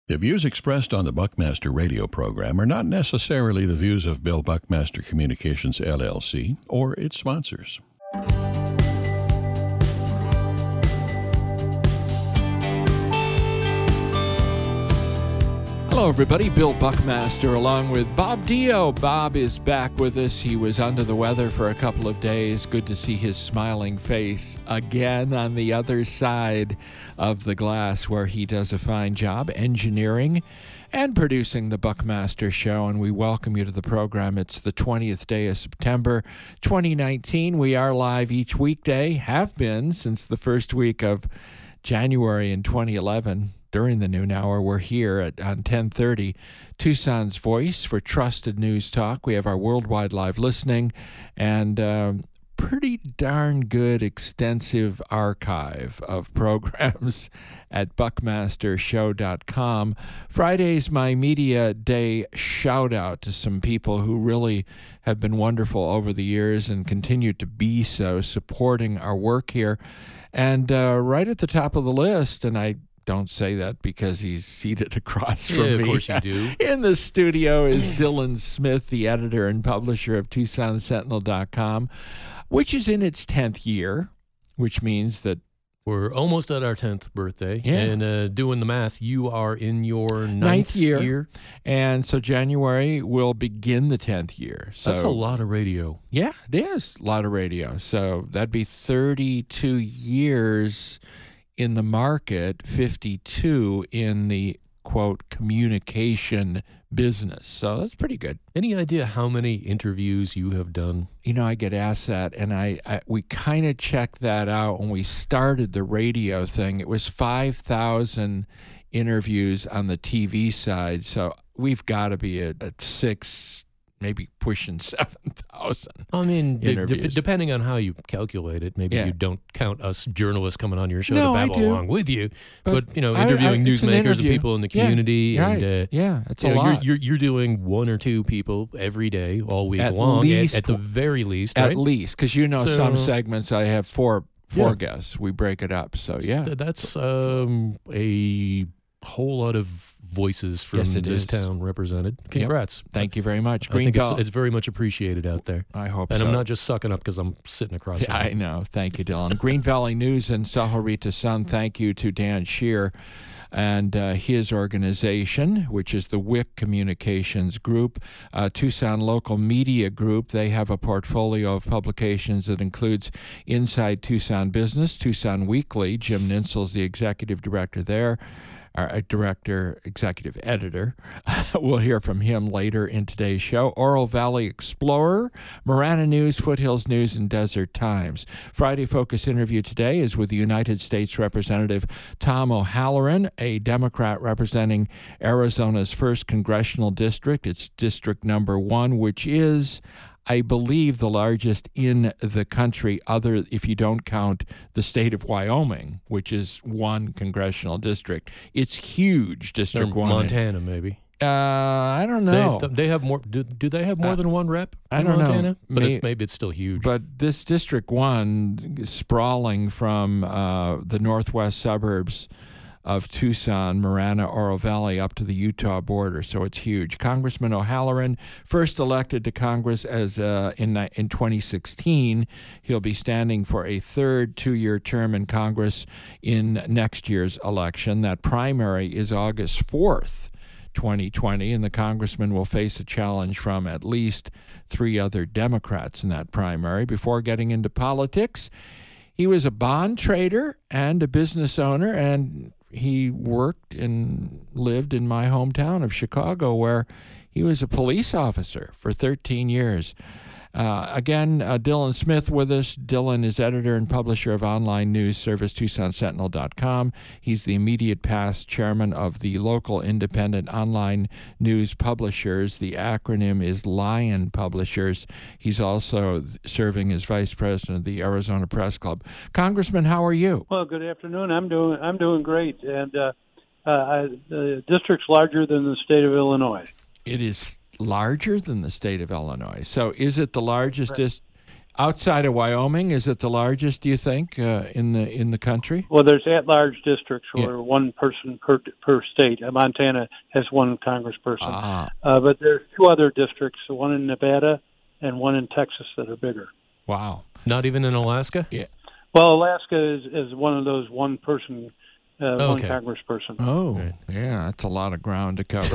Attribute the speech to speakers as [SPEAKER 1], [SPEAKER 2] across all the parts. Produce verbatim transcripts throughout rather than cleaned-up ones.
[SPEAKER 1] The views expressed on the Buckmaster radio program are not necessarily the views of Bill Buckmaster Communications, L L C, or its sponsors.
[SPEAKER 2] Hello, everybody. Bill Buckmaster along with Bob Dio. Bob is back with us. He was under the weather for a couple of days. Good to see his smiling face again on the other side of the glass, where he does a fine job engineering and producing the Buckmaster Show, and we welcome you to the program. It's the twentieth day of September, twenty nineteen. We are live each weekday, have been since the first week of January in twenty eleven. During the noon hour, we're here at on ten thirty, Tucson's Voice for Trusted News Talk. We have our worldwide live listening and um, pretty darn good extensive archive of programs at buckmaster show dot com. Friday's my Media Day shout-out to some people who really have been wonderful over the years and continue to be so, supporting our work here. And uh, right at the top of the list, and I don't say that because he's seated across from
[SPEAKER 3] yeah,
[SPEAKER 2] me.
[SPEAKER 3] Of course you do.
[SPEAKER 2] In the studio is Dylan Smith, the editor and publisher of Tucson Sentinel dot com, which is in its tenth year, which means that
[SPEAKER 3] we're almost at our tenth birthday.
[SPEAKER 2] Yeah.
[SPEAKER 3] And uh, doing the math, you are in your ninth,
[SPEAKER 2] ninth year.
[SPEAKER 3] year.
[SPEAKER 2] And so January will begin the tenth year. So
[SPEAKER 3] that's a lot of radio.
[SPEAKER 2] Yeah, it is a lot of radio. So that'd be thirty-two years in the market, fifty-two in the, quote, communication business. So that's pretty good.
[SPEAKER 3] Any idea how many interviews you have done?
[SPEAKER 2] You know, I get asked that, and I, I we kind of checked that out when we started the radio thing. It was five thousand interviews on the T V side, so we've got to be at, at six, maybe pushing seven thousand.
[SPEAKER 3] I mean, de-
[SPEAKER 2] interviews.
[SPEAKER 3] de- depending on how you calculate it, maybe
[SPEAKER 2] Yeah.
[SPEAKER 3] you don't count us journalists coming on your show
[SPEAKER 2] No,
[SPEAKER 3] to
[SPEAKER 2] I
[SPEAKER 3] babble
[SPEAKER 2] do.
[SPEAKER 3] along with you,
[SPEAKER 2] But
[SPEAKER 3] but, you know,
[SPEAKER 2] I-
[SPEAKER 3] interviewing
[SPEAKER 2] I- it's an
[SPEAKER 3] newsmakers and
[SPEAKER 2] interview.
[SPEAKER 3] people in the
[SPEAKER 2] Yeah,
[SPEAKER 3] community,
[SPEAKER 2] right.
[SPEAKER 3] and uh,
[SPEAKER 2] Yeah, it's
[SPEAKER 3] you
[SPEAKER 2] a
[SPEAKER 3] know,
[SPEAKER 2] lot.
[SPEAKER 3] You're, you're you're doing one or two people every day, all week
[SPEAKER 2] At
[SPEAKER 3] long,
[SPEAKER 2] least
[SPEAKER 3] at, at the very least,
[SPEAKER 2] At
[SPEAKER 3] right?
[SPEAKER 2] least, because you know
[SPEAKER 3] So-
[SPEAKER 2] some segments I have four four
[SPEAKER 3] Yeah.
[SPEAKER 2] guests. We break it up. So yeah,
[SPEAKER 3] Th- That's um, a whole lot of voices from
[SPEAKER 2] Yes, it
[SPEAKER 3] this
[SPEAKER 2] is.
[SPEAKER 3] town represented. Congrats.
[SPEAKER 2] thank you very much.
[SPEAKER 3] I think it's,
[SPEAKER 2] Greenbelt.
[SPEAKER 3] it's very much appreciated out there.
[SPEAKER 2] I hope
[SPEAKER 3] And
[SPEAKER 2] so.
[SPEAKER 3] I'm not just sucking up because I'm sitting across
[SPEAKER 2] Yeah,
[SPEAKER 3] from
[SPEAKER 2] I
[SPEAKER 3] you.
[SPEAKER 2] know. Thank you, Dylan. Green Valley News and Sahuarita Sun, thank you to Dan Shear and uh, his organization, which is the W I C Communications Group, uh, Tucson Local Media Group. They have a portfolio of publications that includes Inside Tucson Business, Tucson Weekly. Jim Ninsel's the executive director there. Our director, executive editor. We'll hear from him later in today's show. Oro Valley Explorer, Marana News, Foothills News, and Desert Times. Friday Focus interview today is with the United States Representative Tom O'Halloran, a Democrat representing Arizona's first congressional district. It's District Number One, which is, I believe, the largest in the country, other if you don't count the state of Wyoming, which is one congressional district. It's huge, District
[SPEAKER 3] Or
[SPEAKER 2] One.
[SPEAKER 3] Montana, maybe.
[SPEAKER 2] Uh, I don't know.
[SPEAKER 3] They, they have more. Do, do they have more
[SPEAKER 2] Uh,
[SPEAKER 3] than one rep
[SPEAKER 2] I
[SPEAKER 3] in
[SPEAKER 2] don't know.
[SPEAKER 3] Montana? But
[SPEAKER 2] May-
[SPEAKER 3] it's, maybe it's still huge.
[SPEAKER 2] But this District One, sprawling from uh, the northwest suburbs of Tucson, Marana, Oro Valley, up to the Utah border, so it's huge. Congressman O'Halloran, first elected to Congress as uh, in in twenty sixteen, he'll be standing for a third two-year term in Congress in next year's election. That primary is August fourth, twenty twenty, and the congressman will face a challenge from at least three other Democrats in that primary. Before getting into politics, he was a bond trader and a business owner, and he worked and lived in my hometown of Chicago, where he was a police officer for thirteen years. Uh, again, uh, Dylan Smith with us. Dylan is editor and publisher of online news service Tucson Sentinel dot com. He's the immediate past chairman of the local independent online news publishers. The acronym is Lion Publishers. He's also serving as vice president of the Arizona Press Club. Congressman, how are you?
[SPEAKER 4] Well, good afternoon. I'm doing I'm doing great, and uh, uh, I, the district's larger than the state of Illinois.
[SPEAKER 2] It is larger than the state of Illinois. So is it the largest? Dis- Outside of Wyoming, is it the largest, do you think, uh, in the in the country?
[SPEAKER 4] Well, there's at-large districts where
[SPEAKER 2] Yeah.
[SPEAKER 4] one person per per state. Uh, Montana has one congressperson.
[SPEAKER 2] Ah,
[SPEAKER 4] Uh, but there's two other districts, one in Nevada and one in Texas, that are bigger.
[SPEAKER 2] wow.
[SPEAKER 3] Not even in Alaska?
[SPEAKER 4] Well, Alaska is, is one of those one-person, uh,
[SPEAKER 3] Okay.
[SPEAKER 4] one congressperson.
[SPEAKER 2] Oh,
[SPEAKER 3] Right.
[SPEAKER 2] yeah, that's a lot of ground to cover.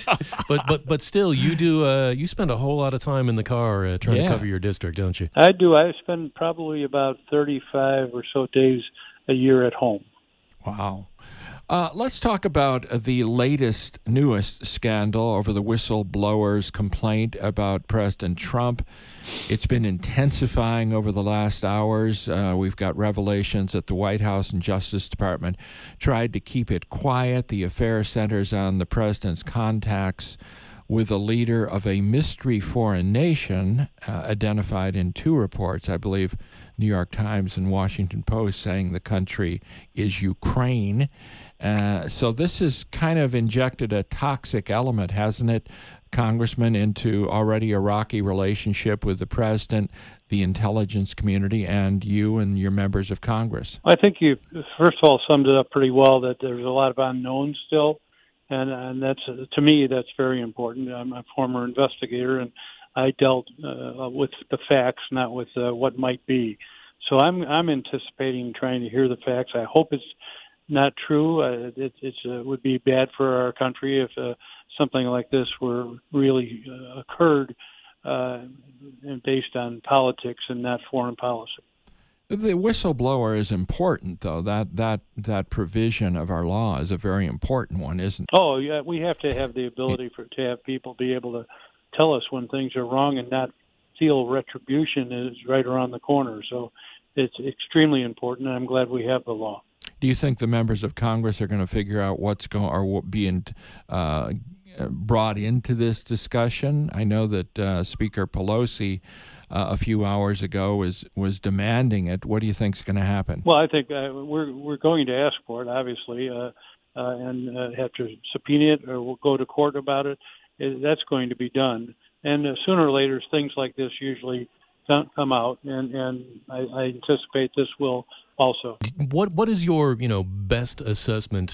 [SPEAKER 3] but but but still, you do. Uh, you spend a whole lot of time in the car uh, trying
[SPEAKER 2] Yeah.
[SPEAKER 3] to cover your district, don't you?
[SPEAKER 4] I do. I spend probably about thirty-five or so days a year at home.
[SPEAKER 2] Wow. Uh, let's talk about the latest, newest scandal over the whistleblower's complaint about President Trump. It's been intensifying over the last hours. Uh, we've got revelations that the White House and Justice Department tried to keep it quiet. The affair centers on the president's contacts with a leader of a mystery foreign nation, uh, identified in two reports, I believe New York Times and Washington Post, saying the country is Ukraine. Uh, so this has kind of injected a toxic element, hasn't it, Congressman, into already a rocky relationship with the president, the intelligence community, and you and your members of Congress?
[SPEAKER 4] I think you, first of all, summed it up pretty well, that there's a lot of unknowns still. And, and that's, to me, that's very important. I'm a former investigator, and I dealt uh, with the facts, not with uh, what might be. So I'm I'm anticipating trying to hear the facts. I hope it's not true. Uh, it it's, uh, would be bad for our country if uh, something like this were really uh, occurred uh, and based on politics and not foreign policy.
[SPEAKER 2] The whistleblower is important, though. That that that provision of our law is a very important one, isn't it?
[SPEAKER 4] Oh, yeah, we have to have the ability for to have people be able to tell us when things are wrong and not feel retribution is right around the corner. So it's extremely important, and I'm glad we have the law.
[SPEAKER 2] Do you think the members of Congress are going to figure out what's going or being uh, brought into this discussion? I know that uh, Speaker Pelosi uh, a few hours ago was was demanding it. What do you think is going to happen?
[SPEAKER 4] Well, I think uh, we're we're going to ask for it, obviously, uh, uh, and uh, have to subpoena it, or we'll go to court about it. it that's going to be done, and uh, sooner or later, things like this usually don't come out, and and I, I anticipate this will also.
[SPEAKER 3] What what is your you know best assessment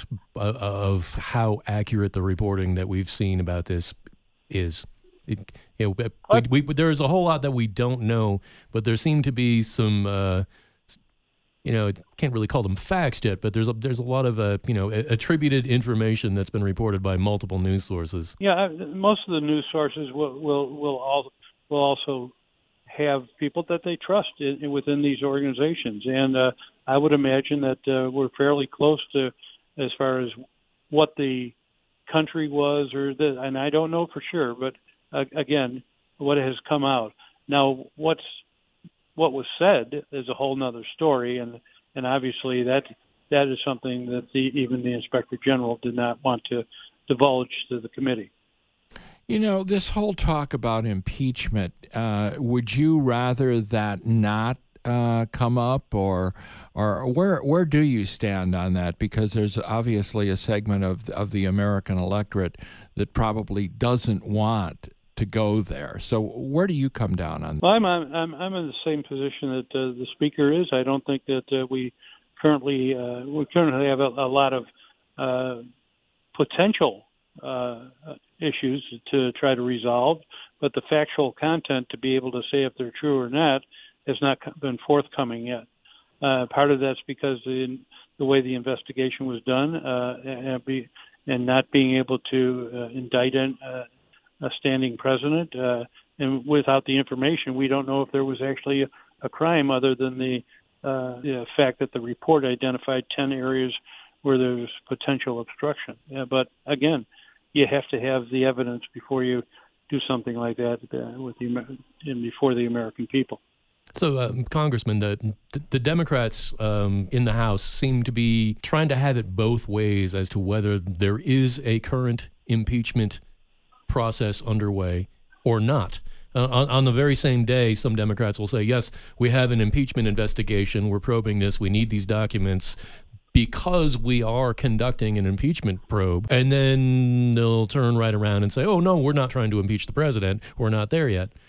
[SPEAKER 3] of how accurate the reporting that we've seen about this is? It, you know, we, we, there is a whole lot that we don't know, but there seem to be some, uh, you know, can't really call them facts yet, but there's a, there's a lot of uh, you know attributed information that's been reported by multiple news sources.
[SPEAKER 4] Yeah, most of the news sources will will will, all, will also have people that they trust in, within these organizations, and uh, I would imagine that uh, we're fairly close to as far as what the country was, or the, and I don't know for sure, but uh, again, what has come out now, what's what was said is a whole nother story, and and obviously that that is something that the, even the Inspector General did not want to divulge to the committee.
[SPEAKER 2] You know, this whole talk about impeachment, uh, would you rather that not uh, come up, or or where where do you stand on that? Because there's obviously a segment of of the American electorate that probably doesn't want to go there. So where do you come down on that?
[SPEAKER 4] Well, I'm I'm I'm in the same position that uh, the Speaker is. I don't think that uh, we currently uh, we currently have a, a lot of uh, potential uh, issues to try to resolve, but the factual content to be able to say if they're true or not has not been forthcoming yet. Uh, part of that's because the, the way the investigation was done, uh, and, be, and not being able to uh, indict an, uh, a standing president, uh, and without the information, we don't know if there was actually a, a crime other than the, uh, the fact that the report identified ten areas where there's potential obstruction. Yeah, but again, you have to have the evidence before you do something like that uh, with the and before the American people.
[SPEAKER 3] So, uh, Congressman, the the Democrats um, in the House seem to be trying to have it both ways as to whether there is a current impeachment process underway or not. Uh, on, on the very same day, some Democrats will say, yes, we have an impeachment investigation, we're probing this, we need these documents because we are conducting an impeachment probe. And then they'll turn right around and say, oh, no, we're not trying to impeach the president, we're not there yet.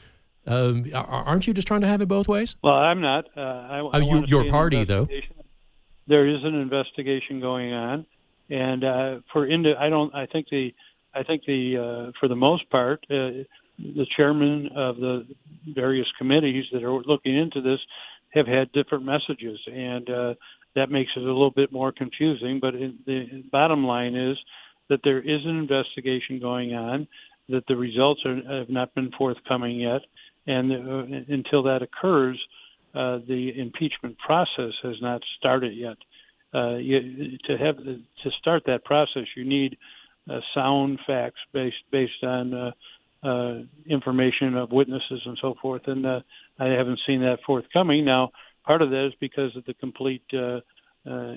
[SPEAKER 3] Um, aren't you just trying to have it both ways?
[SPEAKER 4] Well, I'm not. Uh, I,
[SPEAKER 3] uh,
[SPEAKER 4] I
[SPEAKER 3] you, your party, though.
[SPEAKER 4] There is an investigation going on, and uh, for into, I don't. I think the, I think the, uh, for the most part, uh, the chairman of the various committees that are looking into this have had different messages, and uh, that makes it a little bit more confusing. But in, the bottom line is that there is an investigation going on, that the results are, have not been forthcoming yet, and uh, until that occurs, uh, the impeachment process has not started yet. Uh, you, to have to start that process, you need uh, sound facts based based on uh, uh, information of witnesses and so forth, and uh, I haven't seen that forthcoming. Now, part of that is because of the complete uh, uh,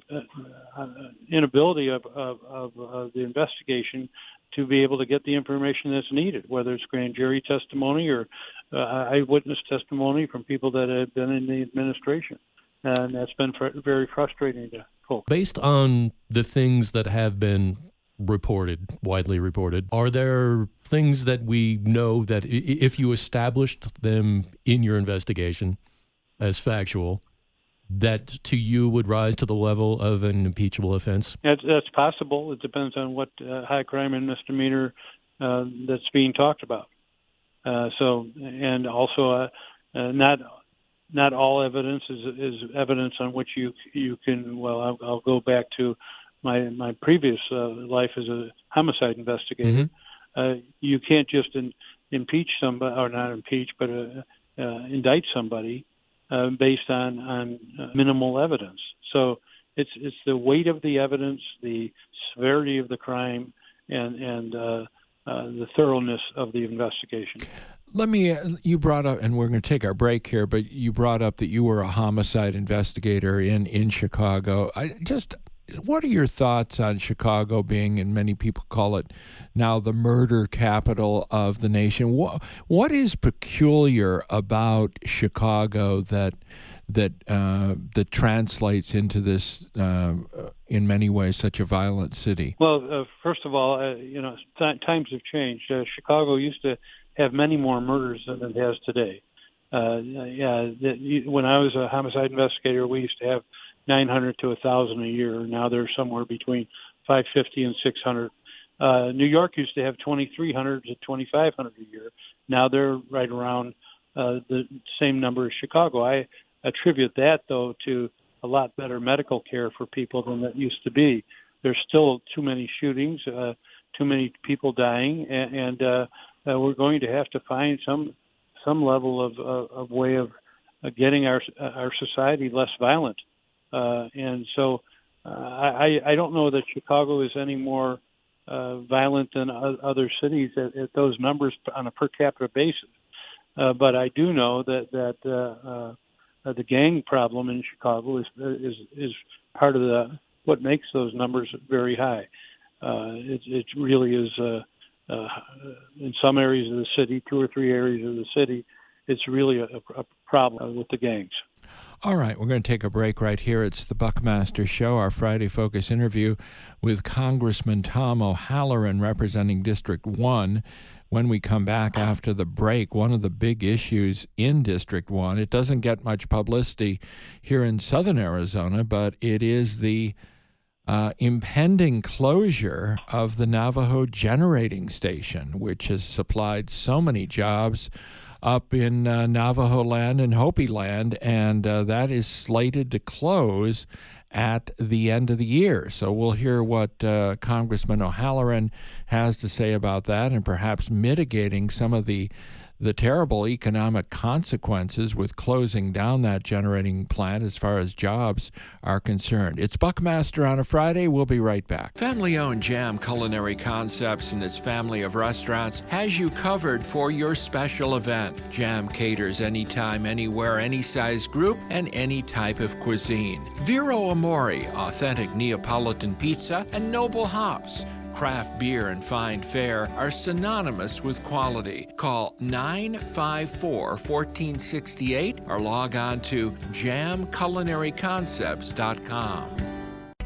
[SPEAKER 4] inability of, of, of uh, the investigation to be able to get the information that's needed, whether it's grand jury testimony or uh, eyewitness testimony from people that have been in the administration. And that's been fr- very frustrating to folks.
[SPEAKER 3] Based on the things that have been reported, widely reported, are there things that we know that if you established them in your investigation as factual, that to you would rise to the level of an impeachable offense?
[SPEAKER 4] That's, that's possible. It depends on what uh, high crime and misdemeanor uh, that's being talked about. Uh, so, and also, uh, uh, not not all evidence is is evidence on which you you can. Well, I'll, I'll go back to my my previous uh, life as a homicide investigator. Mm-hmm. Uh, you can't just in, impeach somebody, or not impeach, but uh, uh, indict somebody Uh, based on on uh, minimal evidence. So it's it's the weight of the evidence, the severity of the crime, and and uh, uh, the thoroughness of the investigation.
[SPEAKER 2] Let me. Uh, you brought up, and we're going to take our break here. But you brought up that you were a homicide investigator in in Chicago. I just. What are your thoughts on Chicago being, and many people call it now, the murder capital of the nation? What what is peculiar about Chicago that that uh, that translates into this, uh, in many ways, such a violent city?
[SPEAKER 4] Well, uh, first of all, uh, you know, th- times have changed. Uh, Chicago used to have many more murders than it has today. Uh, yeah, the, when I was a homicide investigator, we used to have nine hundred to one thousand a year. Now they're somewhere between five fifty and six hundred. Uh, New York used to have twenty-three hundred to twenty-five hundred a year. Now they're right around uh, the same number as Chicago. I attribute that, though, to a lot better medical care for people than that used to be. There's still too many shootings, uh, too many people dying, and, and uh, uh, we're going to have to find some some level of, of, of way of uh, getting our our society less violent. Uh, and so uh, I, I don't know that Chicago is any more uh, violent than other cities at, at those numbers on a per capita basis. Uh, but I do know that that uh, uh, the gang problem in Chicago is is is part of the what makes those numbers very high. Uh, it, it really is uh, uh, in some areas of the city, two or three areas of the city, it's really a, a problem with the gangs.
[SPEAKER 2] All right, we're going to take a break right here. It's the Buckmaster Show, our Friday Focus interview with Congressman Tom O'Halloran representing District one. When we come back after the break, one of the big issues in District one, it doesn't get much publicity here in southern Arizona, but it is the uh, impending closure of the Navajo Generating Station, which has supplied so many jobs up in uh, Navajo land and Hopi land, and uh, that is slated to close at the end of the year. So we'll hear what uh, Congressman O'Halloran has to say about that, and perhaps mitigating some of the the terrible economic consequences with closing down that generating plant as far as jobs are concerned. It's Buckmaster on a Friday. We'll be right back. Family-owned Jam Culinary Concepts and its family of restaurants has you covered for your special event. Jam caters anytime, anywhere, any size group, and any type of cuisine. Vero Amore, authentic Neapolitan pizza, and Noble Hops. Craft beer and fine fare are synonymous with quality. Call nine five four, one four six eight or log on to jam culinary concepts dot com.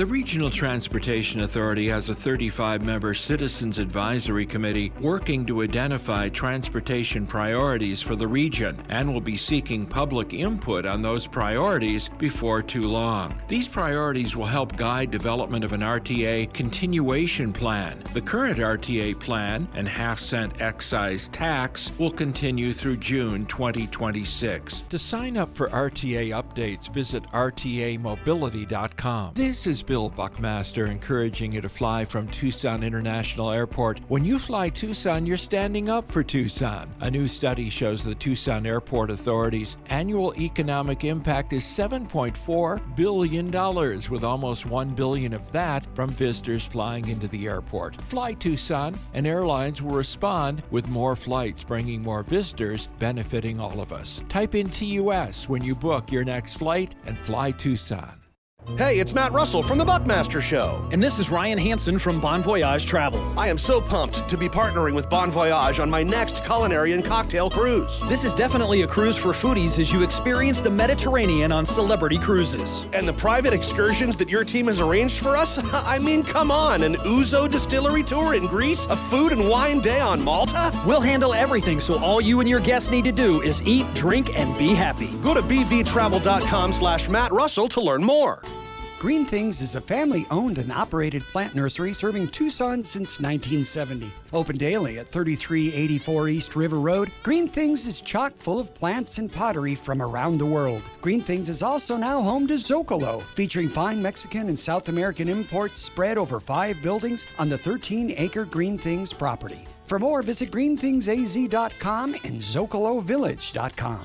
[SPEAKER 2] The Regional Transportation Authority has a thirty-five member Citizens Advisory Committee working to identify transportation priorities for the region and will be seeking public input on those priorities before too long. These priorities will help guide development of an R T A continuation plan. The current R T A plan and half-cent excise tax will continue through June twenty twenty-six. To sign up for R T A updates, visit R T A mobility dot com. This is Bill Buckmaster encouraging you to fly from Tucson International Airport. When you fly Tucson, you're standing up for Tucson. A new study shows the Tucson Airport Authority's annual economic impact is seven point four billion dollars, with almost one billion dollars of that from visitors flying into the airport. Fly Tucson, and airlines will respond with more flights, bringing more visitors, benefiting all of us. Type in T U S when you book your next flight and fly Tucson.
[SPEAKER 5] Hey, it's Matt Russell from The Buckmaster Show.
[SPEAKER 6] And this is Ryan Hansen from Bon Voyage Travel.
[SPEAKER 5] I am so pumped to be partnering with Bon Voyage on my next culinary and cocktail cruise.
[SPEAKER 6] This is definitely a cruise for foodies as you experience the Mediterranean on Celebrity Cruises.
[SPEAKER 5] And the private excursions that your team has arranged for us? I mean, come on, an Ouzo distillery tour in Greece? A food and wine day on Malta?
[SPEAKER 6] We'll handle everything, so all you and your guests need to do is eat, drink, and be happy.
[SPEAKER 5] Go to b v travel dot com slash Matt Russell to learn more.
[SPEAKER 7] Green Things is a family-owned and operated plant nursery serving Tucson since nineteen seventy. Open daily at thirty-three eighty-four East River Road, Green Things is chock full of plants and pottery from around the world. Green Things is also now home to Zocalo, featuring fine Mexican and South American imports spread over five buildings on the thirteen acre Green Things property. For more, visit green things a z dot com and zocalo village dot com.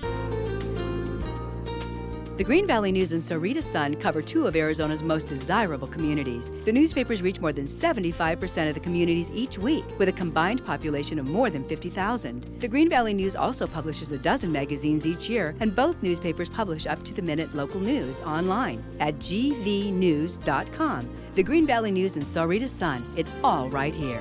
[SPEAKER 8] The Green Valley News and Sahuarita Sun cover two of Arizona's most desirable communities. The newspapers reach more than seventy-five percent of the communities each week, with a combined population of more than fifty thousand. The Green Valley News also publishes a dozen magazines each year, and both newspapers publish up-to-the-minute local news online at g v news dot com. The Green Valley News and Sahuarita Sun, it's all right here.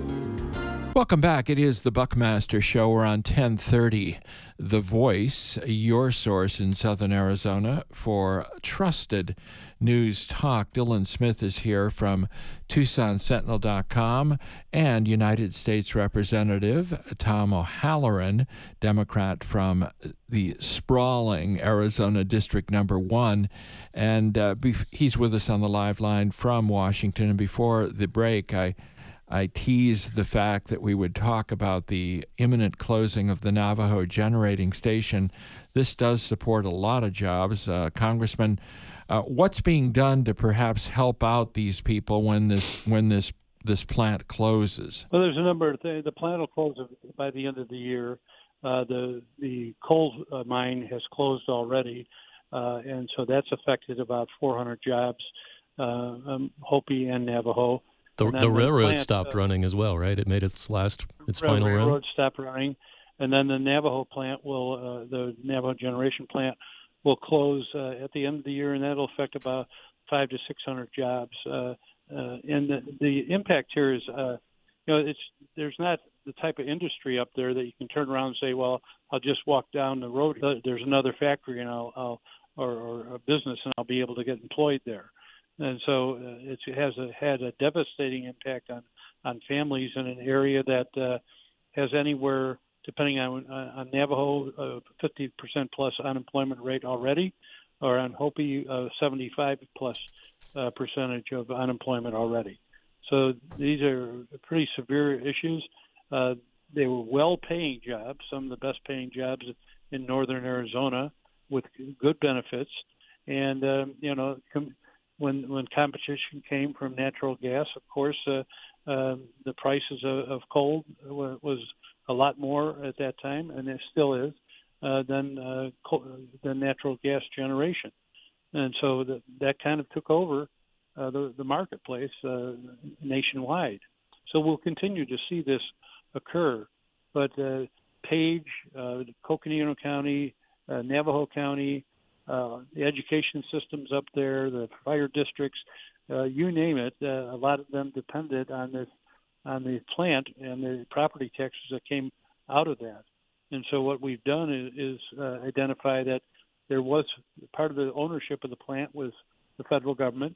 [SPEAKER 2] Welcome back. It is the Buckmaster Show. We're on ten thirty. The Voice, your source in southern Arizona for trusted news talk. Dylan Smith is here from Tucson Sentinel dot com and United States Representative Tom O'Halloran, Democrat from the sprawling Arizona District Number One. And uh, bef- he's with us on the live line from Washington. And before the break, I I teased the fact that we would talk about the imminent closing of the Navajo generating station. This does support a lot of jobs. Uh, Congressman, uh, what's being done to perhaps help out these people when this when this this plant closes?
[SPEAKER 4] Well, there's a number of things. The plant will close by the end of the year. Uh, the the coal uh, mine has closed already, uh, and so that's affected about four hundred jobs, uh, um, Hopi and Navajo.
[SPEAKER 3] The,
[SPEAKER 4] the,
[SPEAKER 3] the railroad
[SPEAKER 4] plant,
[SPEAKER 3] stopped
[SPEAKER 4] uh,
[SPEAKER 3] running as well, right? It made its last, its
[SPEAKER 4] the
[SPEAKER 3] final run.
[SPEAKER 4] The railroad stopped running, and then the Navajo plant will, uh, the Navajo generation plant will close uh, at the end of the year, and that'll affect about five to six hundred jobs. Uh, uh, and the, the impact here is, uh, you know, it's there's not the type of industry up there that you can turn around and say, well, I'll just walk down the road. There's another factory, and I'll, I'll or, or a business, and I'll be able to get employed there. And so uh, it has a, had a devastating impact on, on families in an area that uh, has anywhere, depending on uh, on Navajo, uh, fifty percent plus unemployment rate already, or on Hopi, uh, seventy-five plus uh, percentage of unemployment already. So these are pretty severe issues. Uh, they were well-paying jobs, some of the best-paying jobs in northern Arizona with good benefits. And, um, you know, com- When when competition came from natural gas, of course, uh, uh, the prices of, of coal w- was a lot more at that time, and it still is, uh, than uh, coal, than natural gas generation. And so the, that kind of took over uh, the, the marketplace uh, nationwide. So we'll continue to see this occur. But uh, Page, uh, Coconino County, uh, Navajo County, Uh, the education systems up there, the fire districts, uh, you name it, uh, a lot of them depended on this, on the plant and the property taxes that came out of that. And so what we've done is, is uh, identify that there was part of the ownership of the plant was the federal government,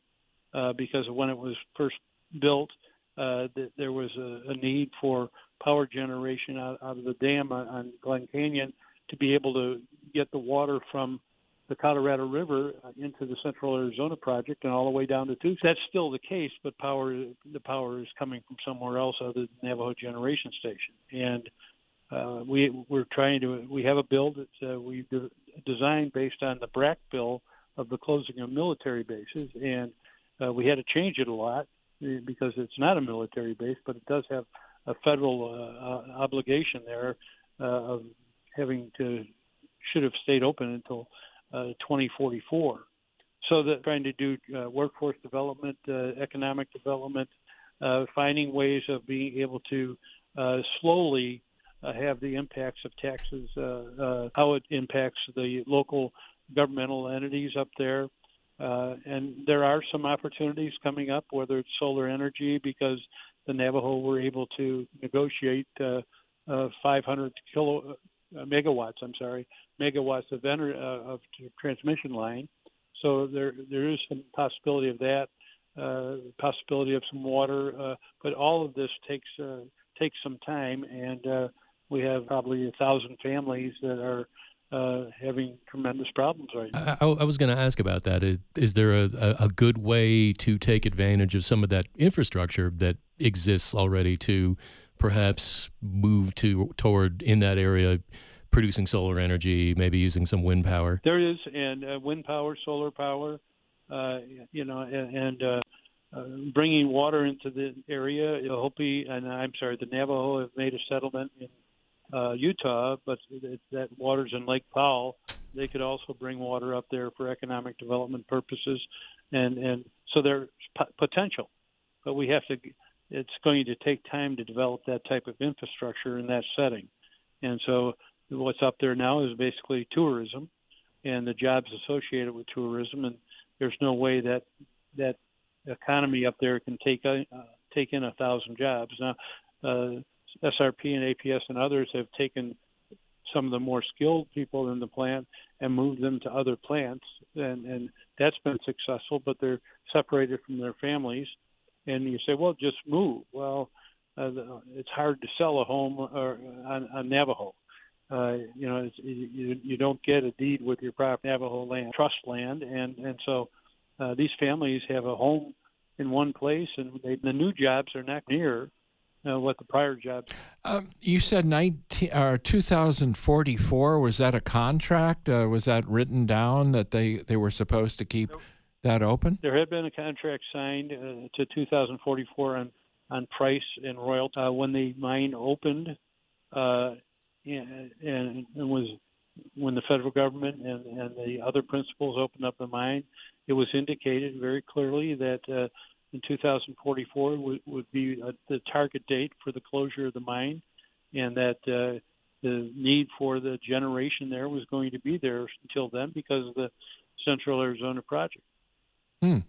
[SPEAKER 4] uh, because when it was first built, uh, th- there was a, a need for power generation out, out of the dam on, on Glen Canyon to be able to get the water from the Colorado River into the Central Arizona Project and all the way down to Tucson. That's still the case, but power the power is coming from somewhere else other than Navajo Generation Station. And uh, we we're trying to we have a bill that uh, we de- designed based on the BRAC bill of the closing of military bases, and uh, we had to change it a lot because it's not a military base, but it does have a federal uh, uh, obligation there uh, of having to should have stayed open until Uh, twenty forty-four. So that trying to do uh, workforce development, uh, economic development, uh, finding ways of being able to uh, slowly uh, have the impacts of taxes, uh, uh, how it impacts the local governmental entities up there. Uh, and there are some opportunities coming up, whether it's solar energy, because the Navajo were able to negotiate uh, uh, five hundred kilo, uh, megawatts, I'm sorry, megawatts of, ener- uh, of transmission line. So there there is some possibility of that, uh, possibility of some water, uh, but all of this takes uh, takes some time, and uh, we have probably a thousand families that are uh, having tremendous problems right now.
[SPEAKER 3] I, I was going to ask about that. Is, is there a, a good way to take advantage of some of that infrastructure that exists already to perhaps move to toward in that area producing solar energy, maybe using some wind power?
[SPEAKER 4] There is, and uh, wind power, solar power, uh, you know, and, and uh, uh, bringing water into the area. The Hopi, and I'm sorry, the Navajo have made a settlement in uh, Utah, but it, that water's in Lake Powell. They could also bring water up there for economic development purposes, and, and so there's p- potential. But we have to, it's going to take time to develop that type of infrastructure in that setting. And so what's up there now is basically tourism and the jobs associated with tourism, and there's no way that that economy up there can take uh, take in a thousand jobs. Now, uh, S R P and A P S and others have taken some of the more skilled people in the plant and moved them to other plants, and, and that's been successful, but they're separated from their families. And you say, well, just move. Well, uh, it's hard to sell a home or, on, on Navajo. Uh, you know, it's, you, you don't get a deed with your proper Navajo land, trust land, and and so uh, these families have a home in one place, and they, the new jobs are not near uh, what the prior jobs.
[SPEAKER 2] Um, you said nineteen or two thousand forty-four. Was that a contract? Uh, was that written down that they, they were supposed to keep that open?
[SPEAKER 4] There had been a contract signed uh, to two thousand forty-four on on price and royalty uh, when the mine opened. Uh, And, and it was when the federal government and, and the other principals opened up the mine, it was indicated very clearly that uh, in two thousand forty-four would, would be a, the target date for the closure of the mine, and that uh, the need for the generation there was going to be there until then because of the Central Arizona Project.
[SPEAKER 2] Hmm.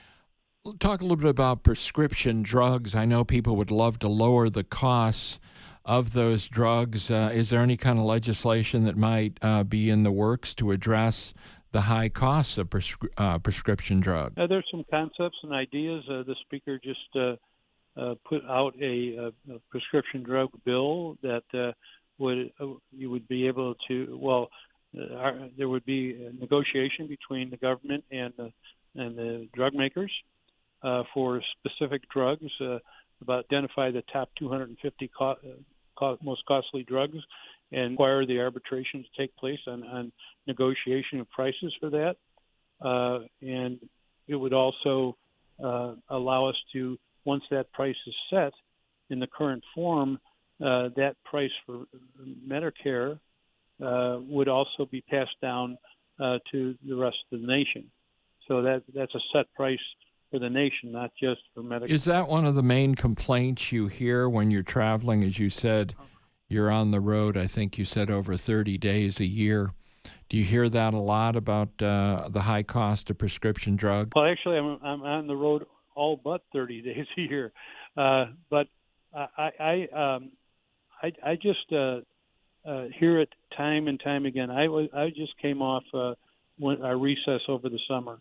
[SPEAKER 2] Talk a little bit about prescription drugs. I know people would love to lower the costs of those drugs. Uh, is there any kind of legislation that might uh, be in the works to address the high costs of prescri- uh, prescription drugs?
[SPEAKER 4] Uh, there's some concepts and ideas. Uh, the speaker just uh, uh, put out a, a, a prescription drug bill that uh, would uh, you would be able to, well, uh, our, there would be a negotiation between the government and the, and the drug makers uh, for specific drugs, uh, about identify the top two hundred fifty co- co- most costly drugs and require the arbitration to take place on, on negotiation of prices for that. Uh, and it would also uh, allow us to, once that price is set in the current form, uh, that price for Medicare uh, would also be passed down uh, to the rest of the nation. So that that's a set price for the nation, not just for Medicare.
[SPEAKER 2] Is that one of the main complaints you hear when you're traveling? As you said, you're on the road, I think you said over thirty days a year. Do you hear that a lot about uh, the high cost of prescription drugs?
[SPEAKER 4] Well, actually, I'm, I'm on the road all but thirty days a year. Uh, but I, I, um, I, I just uh, uh, hear it time and time again. I, was, I just came off uh, when, our recess over the summer.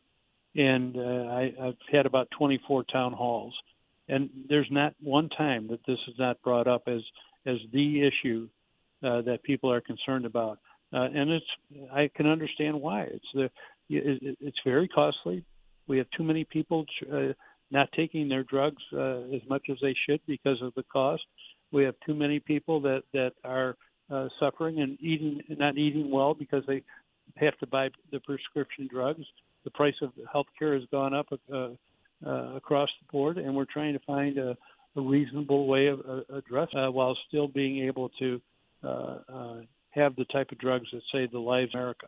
[SPEAKER 4] and uh, I, I've had about twenty-four town halls, and there's not one time that this is not brought up as as the issue uh, that people are concerned about. Uh, and it's I can understand why. It's the it, it's very costly. We have too many people uh, not taking their drugs uh, as much as they should because of the cost. We have too many people that that are uh, suffering and eating not eating well because they have to buy the prescription drugs. The price of health care has gone up uh, uh, across the board, and we're trying to find a, a reasonable way of uh, addressing uh, while still being able to uh, uh, have the type of drugs that save the lives of America.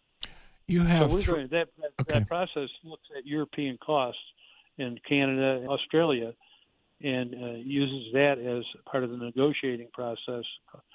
[SPEAKER 2] You have
[SPEAKER 4] so we're
[SPEAKER 2] th-
[SPEAKER 4] going, that, that,
[SPEAKER 2] okay.
[SPEAKER 4] that process looks at European costs in Canada and Australia and uh, uses that as part of the negotiating process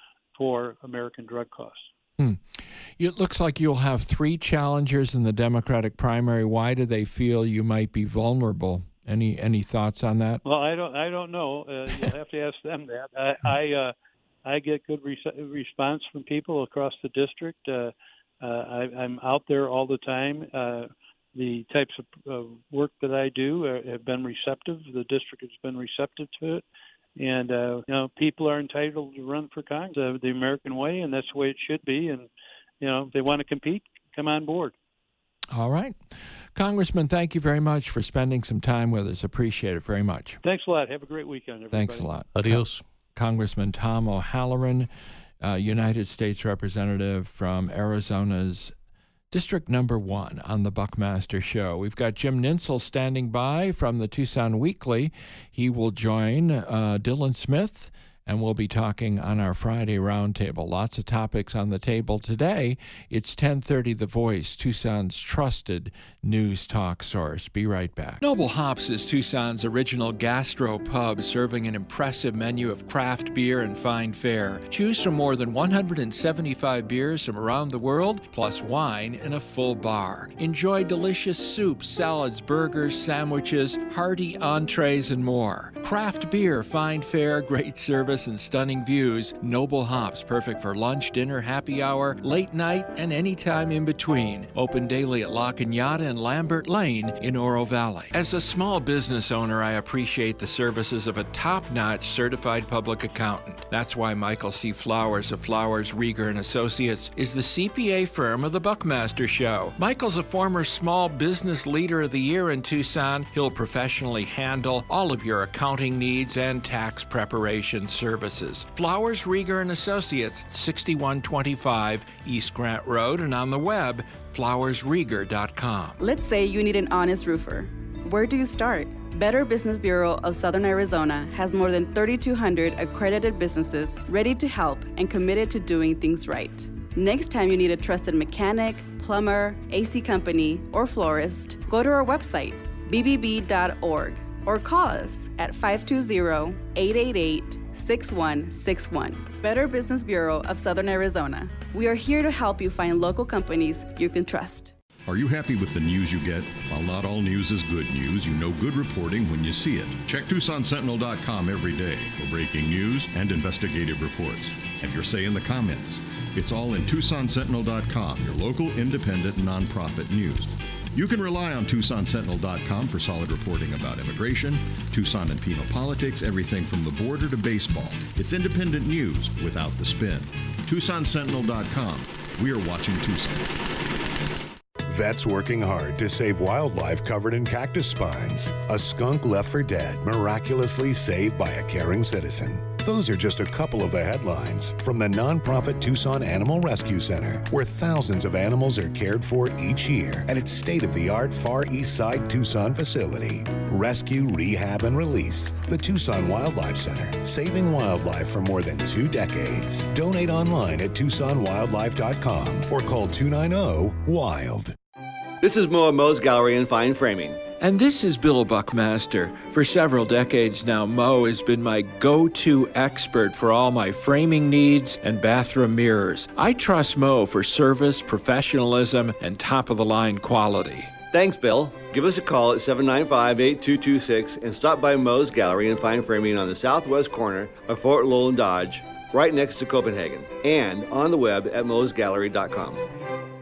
[SPEAKER 4] for American drug costs.
[SPEAKER 2] Hmm. It looks like you'll have three challengers in the Democratic primary. Why do they feel you might be vulnerable? Any any thoughts on that?
[SPEAKER 4] Well, I don't I don't know. Uh, you'll have to ask them that. I I, uh, I get good re- response from people across the district. Uh, uh, I, I'm out there all the time. Uh, the types of uh, work that I do uh, have been receptive. The district has been receptive to it. And, uh, you know, people are entitled to run for Congress uh, the American way, and that's the way it should be. And, you know, if they want to compete, come on board.
[SPEAKER 2] All right. Congressman, thank you very much for spending some time with us. Appreciate it very much.
[SPEAKER 4] Thanks a lot. Have a great weekend, everybody.
[SPEAKER 2] Thanks a lot.
[SPEAKER 3] Adios.
[SPEAKER 2] Con- Congressman Tom O'Halloran, uh, United States Representative from Arizona's District Number One on the Buckmaster Show. We've got Jim Ninsel standing by from the Tucson Weekly. He will join uh, Dylan Smith, and we'll be talking on our Friday roundtable. Lots of topics on the table today. It's ten thirty The Voice, Tucson's trusted news talk source. Be right back.
[SPEAKER 9] Noble Hops is Tucson's original gastro pub, serving an impressive menu of craft beer and fine fare. Choose from more than one hundred seventy-five beers from around the world, plus wine and a full bar. Enjoy delicious soups, salads, burgers, sandwiches, hearty entrees, and more. Craft beer, fine fare, great service, and stunning views. Noble Hops, perfect for lunch, dinner, happy hour, late night, and any time in between. Open daily at La Cañada and Lambert Lane in Oro Valley. As a small business owner, I appreciate the services of a top-notch certified public accountant. That's why Michael C. Flowers of Flowers, Rieger and Associates is the C P A firm of the Buckmaster Show. Michael's a former Small Business Leader of the Year in Tucson. He'll professionally handle all of your accounting needs and tax preparation services. Flowers, Rieger and Associates, sixty-one twenty-five East Grant Road, and on the web, flowers rieger dot com.
[SPEAKER 10] Let's say you need an honest roofer. Where do you start? Better Business Bureau of Southern Arizona has more than thirty-two hundred accredited businesses ready to help and committed to doing things right. Next time you need a trusted mechanic, plumber, A C company, or florist, go to our website, b b b dot org, or call us at five two zero, eight eight eight, six one six one. Better Business Bureau of Southern Arizona. We are here to help you find local companies you can trust.
[SPEAKER 11] Are you happy with the news you get? While not all news is good news, you know good reporting when you see it. Check Tucson Sentinel dot com every day for breaking news and investigative reports. Have your say in the comments. It's all in Tucson Sentinel dot com, your local independent nonprofit news. You can rely on Tucson Sentinel dot com for solid reporting about immigration, Tucson and penal politics, everything from the border to baseball. It's independent news without the spin. Tucson Sentinel dot com. We are watching Tucson.
[SPEAKER 12] Vets working hard to save wildlife covered in cactus spines. A skunk left for dead, miraculously saved by a caring citizen. Those are just a couple of the headlines from the nonprofit Tucson Animal Rescue Center, where thousands of animals are cared for each year at its state-of-the-art Far East Side Tucson facility. Rescue, rehab, and release. The Tucson Wildlife Center, saving wildlife for more than two decades. Donate online at tucson wildlife dot com or call two nine zero, WILD.
[SPEAKER 13] This is Mo at Mo's Gallery and Fine Framing.
[SPEAKER 9] And this is Bill Buckmaster. For several decades now, Mo has been my go-to expert for all my framing needs and bathroom mirrors. I trust Mo for service, professionalism, and top-of-the-line quality.
[SPEAKER 13] Thanks, Bill. Give us a call at seven nine five, eight two two six and stop by Mo's Gallery and Fine Framing on the southwest corner of Fort Lowell and Dodge, right next to Copenhagen, and on the web at mos gallery dot com.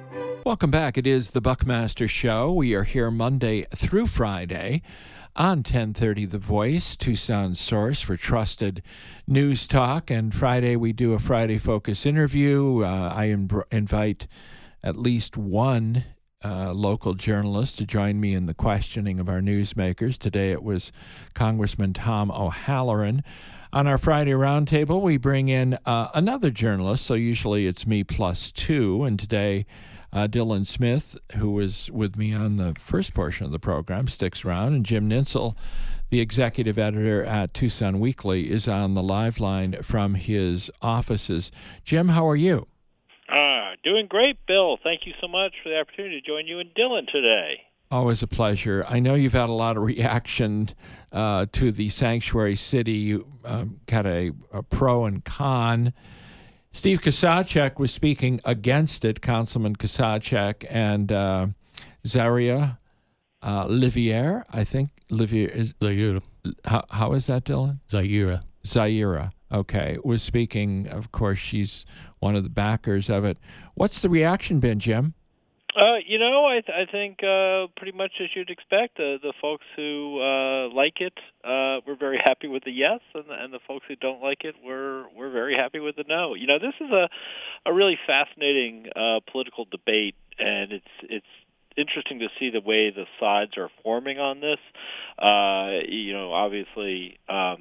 [SPEAKER 2] Welcome back. It is the Buckmaster Show. We are here Monday through Friday on ten thirty The Voice, Tucson's source for trusted news talk. And Friday we do a Friday Focus interview. Uh, I im- invite at least one uh, local journalist to join me in the questioning of our newsmakers. Today it was Congressman Tom O'Halloran. On our Friday Roundtable, we bring in uh, another journalist, so usually it's me plus two, and today uh, Dylan Smith, who was with me on the first portion of the program, sticks around, and Jim Ninsel, the executive editor at Tucson Weekly, is on the live line from his offices. Jim, how are you?
[SPEAKER 14] Uh, doing great, Bill. Thank you so much for the opportunity to join you and Dylan today.
[SPEAKER 2] Always a pleasure. I know you've had a lot of reaction uh, to the sanctuary city. You um, got a, a pro and con. Steve Kasacek was speaking against it, Councilman Kasacek, and uh, Zaria uh, Livier, I think. Livier is
[SPEAKER 3] Zaira.
[SPEAKER 2] How, how is that, Dylan?
[SPEAKER 3] Zaira.
[SPEAKER 2] Zaira, okay. Was speaking, of course, she's one of the backers of it. What's the reaction been, Jim?
[SPEAKER 14] Uh, you know, I, th- I think uh, pretty much as you'd expect. Uh, the folks who uh, like it uh, were very happy with the yes, and the, and the folks who don't like it were were very happy with the no. You know, this is a a really fascinating uh, political debate, and it's it's interesting to see the way the sides are forming on this. Uh, you know, obviously, um,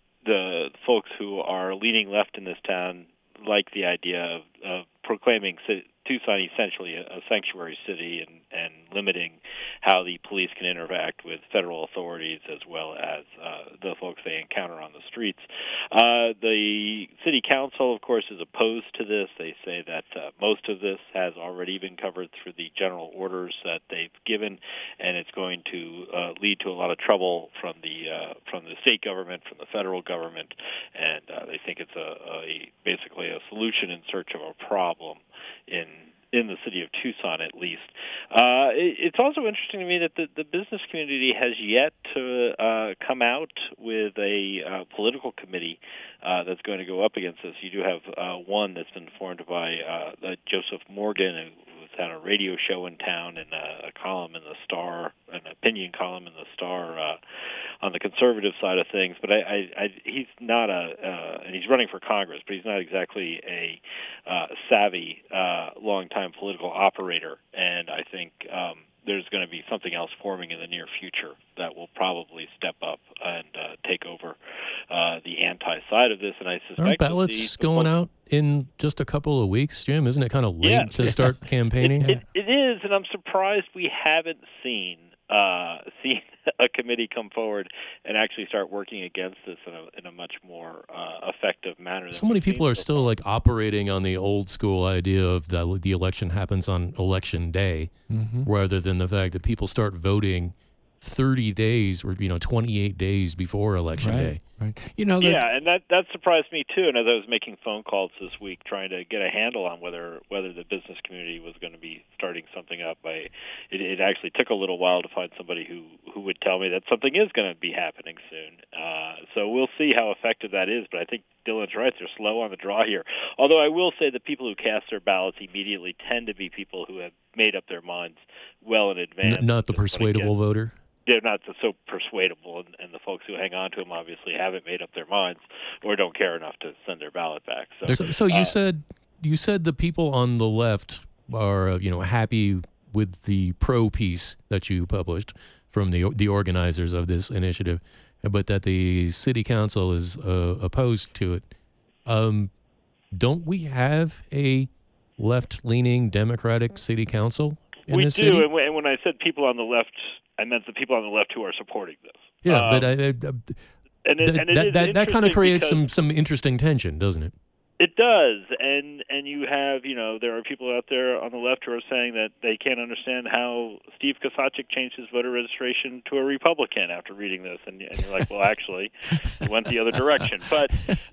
[SPEAKER 14] the folks who are leaning left in this town like the idea of, of proclaiming Tucson essentially a, a sanctuary city and, and limiting how the police can interact with federal authorities as well as uh, the folks they encounter on the streets. Uh, the city council, of course, is opposed to this. They say that uh, most of this has already been covered through the general orders that they've given, and it's going to uh, lead to a lot of trouble from the uh, from the state government, from the federal government, and uh, they think it's a, a basically a solution in search of a problem in in the city of Tucson, at least. Uh, it, it's also interesting to me that the, the business community has yet to uh, come out with a uh, political committee uh, that's going to go up against this. You do have uh, one that's been formed by uh, Joseph Morgan, who's had a radio show in town and a, a column in the Star, an opinion column in the Star uh, on the conservative side of things. But I, I, I, he's not a, uh, and he's running for Congress, but he's not exactly a uh, savvy, uh, long-time political operator. And I think um, there's going to be something else forming in the near future that will probably step up and uh, take over uh, the anti-side of this. And I suspect
[SPEAKER 3] aren't ballots the, the going out in just a couple of weeks, Jim? Isn't it kind of late
[SPEAKER 14] yeah.
[SPEAKER 3] to start campaigning?
[SPEAKER 14] It, it, it is, and I'm surprised we haven't seen uh, seen a committee come forward and actually start working against this in a, in a much more uh, effective manner.
[SPEAKER 3] So many people are so still far. like operating on the old school idea of that the election happens on election day, mm-hmm. rather than the fact that people start voting thirty days or you know twenty-eight days before election
[SPEAKER 2] right,
[SPEAKER 3] day.
[SPEAKER 2] Right. You know.
[SPEAKER 14] Yeah, and that that surprised me too. And as I was making phone calls this week, trying to get a handle on whether whether the business community was going to be starting something up, I it, it actually took a little while to find somebody who who would tell me that something is going to be happening soon. Uh, so we'll see how effective that is. But I think Dylan's right; they're slow on the draw here. Although I will say the people who cast their ballots immediately tend to be people who have made up their minds well in advance.
[SPEAKER 3] N- not the persuadable voter.
[SPEAKER 14] They're not so persuadable, and, and the folks who hang on to them obviously haven't made up their minds or don't care enough to send their ballot back. So,
[SPEAKER 3] so, so you uh, said you said the people on the left are uh, you know happy with the pro piece that you published from the the organizers of this initiative, but that the city council is uh, opposed to it. Um, don't we have a left-leaning Democratic city council in
[SPEAKER 14] we
[SPEAKER 3] this
[SPEAKER 14] do,
[SPEAKER 3] city?
[SPEAKER 14] And, and when I said people on the left, I meant the people on the left who are supporting this.
[SPEAKER 3] Yeah,
[SPEAKER 14] um,
[SPEAKER 3] but I, I, I,
[SPEAKER 14] and it,
[SPEAKER 3] th-
[SPEAKER 14] and it
[SPEAKER 3] that
[SPEAKER 14] is
[SPEAKER 3] that, that kind of creates
[SPEAKER 14] because,
[SPEAKER 3] some some interesting tension, doesn't it?
[SPEAKER 14] It does, and and you have, you know, there are people out there on the left who are saying that they can't understand how Steve Kasacek changed his voter registration to a Republican after reading this, and, and you're like, well, actually, it went the other direction. But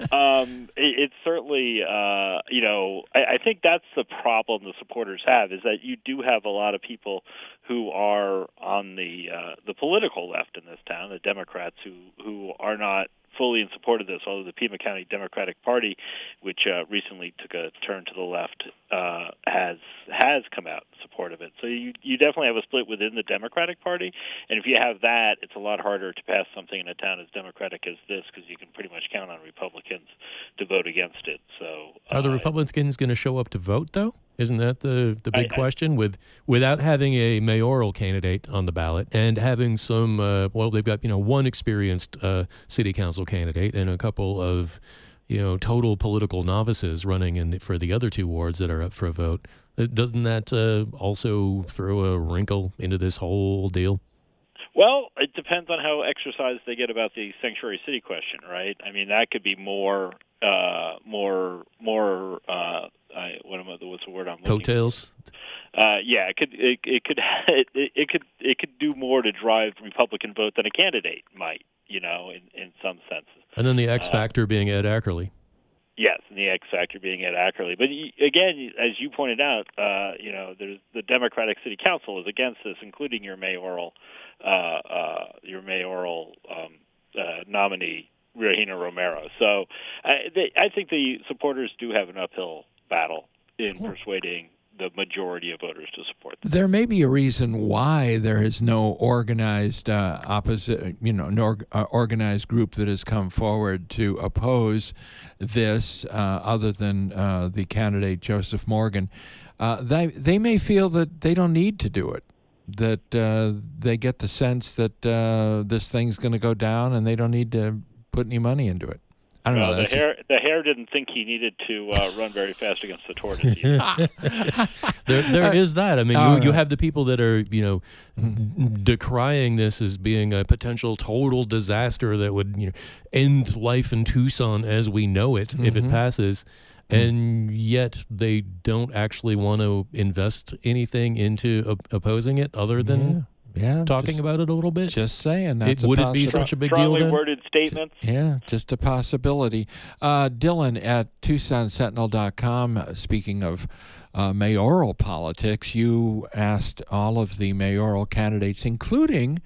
[SPEAKER 14] um, it, it's certainly, uh, you know, I, I think that's the problem the supporters have, is that you do have a lot of people who are on the uh, the political left in this town, the Democrats, who who are not fully in support of this, although the Pima County Democratic Party, which uh, recently took a turn to the left, uh, has has come out in support of it. So you you definitely have a split within the Democratic Party, and if you have that, it's a lot harder to pass something in a town as Democratic as this, because you can pretty much count on Republicans to vote against it. So
[SPEAKER 3] are the
[SPEAKER 14] uh,
[SPEAKER 3] Republicans going to show up to vote, though? Isn't that the, the big
[SPEAKER 14] I,
[SPEAKER 3] question? I, With without having a mayoral candidate on the ballot and having some, uh, well, they've got you know one experienced uh, city council candidate and a couple of you know total political novices running in the, for the other two wards that are up for a vote. Doesn't that uh, also throw a wrinkle into this whole deal?
[SPEAKER 14] Well, it depends on how exercised they get about the sanctuary city question, right? I mean, that could be more, uh, more, more. Uh, I, what am I, what's the word I'm looking
[SPEAKER 3] Coattails.
[SPEAKER 14] For? Uh, yeah, it could, it, it could, it, it could, it could do more to drive Republican vote than a candidate might, you know, in, in some senses.
[SPEAKER 3] And then the X factor uh, being Ed Ackerley.
[SPEAKER 14] Yes, and the X factor being Ed Ackerley. But again, as you pointed out, uh, you know, there's the Democratic City Council is against this, including your mayoral, uh, uh, your mayoral um, uh, nominee, Regina Romero. So I, they, I think the supporters do have an uphill battle in persuading the majority of voters to support them.
[SPEAKER 2] There may be a reason why there is no organized uh, opposite, you know, no uh, organized group that has come forward to oppose this, uh, other than uh, the candidate Joseph Morgan. Uh, they they may feel that they don't need to do it. That uh, they get the sense that uh, this thing's going to go down, and they don't need to put any money into it. I don't
[SPEAKER 14] well,
[SPEAKER 2] know.
[SPEAKER 14] The hair, the hair didn't think he needed to uh, run very fast against the tortoise.
[SPEAKER 3] there, there is that. I mean,
[SPEAKER 2] oh,
[SPEAKER 3] you, you have the people that are, you know, mm-hmm. decrying this as being a potential total disaster that would, you know, end life in Tucson as we know it mm-hmm. if it passes, and yet they don't actually want to invest anything into op- opposing it other than. Yeah. Yeah, talking
[SPEAKER 2] just,
[SPEAKER 3] about it a little bit.
[SPEAKER 2] Just saying, that's
[SPEAKER 3] it,
[SPEAKER 2] a
[SPEAKER 3] would
[SPEAKER 2] possi-
[SPEAKER 3] it be such a big
[SPEAKER 14] Strongly
[SPEAKER 3] deal? Then?
[SPEAKER 14] worded statements.
[SPEAKER 2] Yeah, just a possibility. Uh, Dylan at Tucson Sentinel dot com. Uh, speaking of uh, mayoral politics, you asked all of the mayoral candidates, including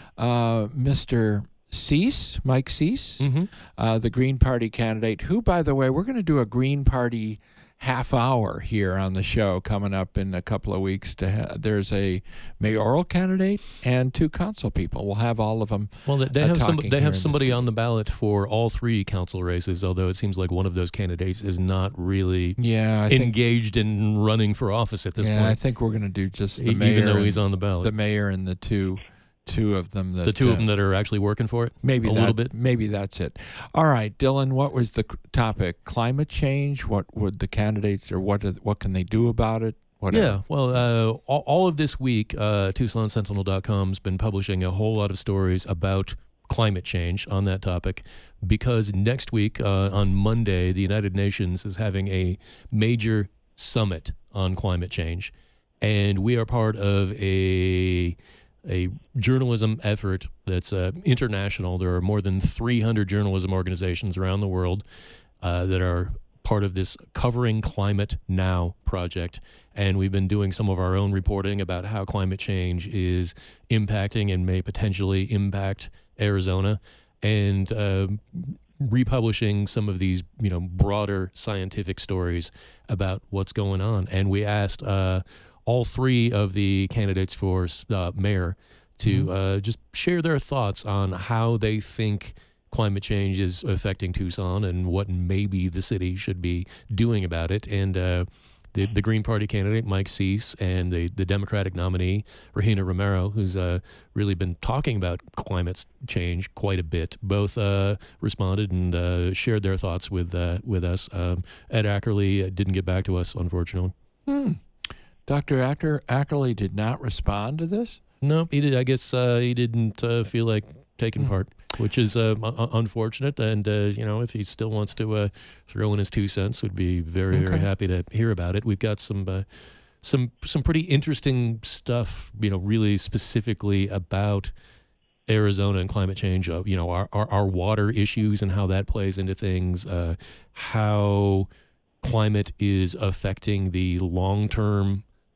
[SPEAKER 2] uh, Mister Cease, Mike Cease,
[SPEAKER 3] mm-hmm.
[SPEAKER 2] uh, the Green Party candidate. Who, by the way, we're going to do a Green Party half hour here on the show coming up in a couple of weeks. To ha- there's a mayoral candidate and two council people. We'll have all of them.
[SPEAKER 3] Well, they, they
[SPEAKER 2] uh,
[SPEAKER 3] have some, they have somebody
[SPEAKER 2] the
[SPEAKER 3] on the ballot for all three council races. Although it seems like one of those candidates is not really
[SPEAKER 2] yeah I
[SPEAKER 3] engaged
[SPEAKER 2] think,
[SPEAKER 3] in running for office at this
[SPEAKER 2] yeah,
[SPEAKER 3] point.
[SPEAKER 2] I think we're going to do just the
[SPEAKER 3] e-
[SPEAKER 2] mayor,
[SPEAKER 3] even though
[SPEAKER 2] and,
[SPEAKER 3] he's on the ballot.
[SPEAKER 2] The mayor and the two. Two of them. That,
[SPEAKER 3] the two
[SPEAKER 2] uh,
[SPEAKER 3] of them that are actually working for it?
[SPEAKER 2] Maybe
[SPEAKER 3] a
[SPEAKER 2] that,
[SPEAKER 3] little bit?
[SPEAKER 2] Maybe that's it. All right, Dylan, what was the topic? Climate change? What would the candidates, or what what can they do about it? Whatever.
[SPEAKER 3] Yeah, well, uh, all, all of this week, uh, Tucson Sentinel dot com has been publishing a whole lot of stories about climate change on that topic, because next week, uh, on Monday, the United Nations is having a major summit on climate change, and we are part of a... a journalism effort that's uh, international. There are more than three hundred journalism organizations around the world uh, that are part of this Covering Climate Now project. And we've been doing some of our own reporting about how climate change is impacting and may potentially impact Arizona, and uh, republishing some of these, you know, broader scientific stories about what's going on. And we asked uh, all three of the candidates for uh, mayor to uh, just share their thoughts on how they think climate change is affecting Tucson and what maybe the city should be doing about it. And uh, the, the Green Party candidate, Mike Cease, and the, the Democratic nominee, Regina Romero, who's uh, really been talking about climate change quite a bit, both uh, responded and uh, shared their thoughts with uh, with us. Um, Ed Ackerley didn't get back to us, unfortunately.
[SPEAKER 2] Hmm. Doctor Acker, Ackerley did not respond to this?
[SPEAKER 3] No, he did. I guess uh, he didn't uh, feel like taking mm. part, which is uh, un- unfortunate. And, uh, you know, if he still wants to uh, throw in his two cents, we'd be very, okay. very happy to hear about it. We've got some uh, some some pretty interesting stuff, you know, really specifically about Arizona and climate change, uh, you know, our, our, our water issues and how that plays into things, uh, how climate is affecting the long-term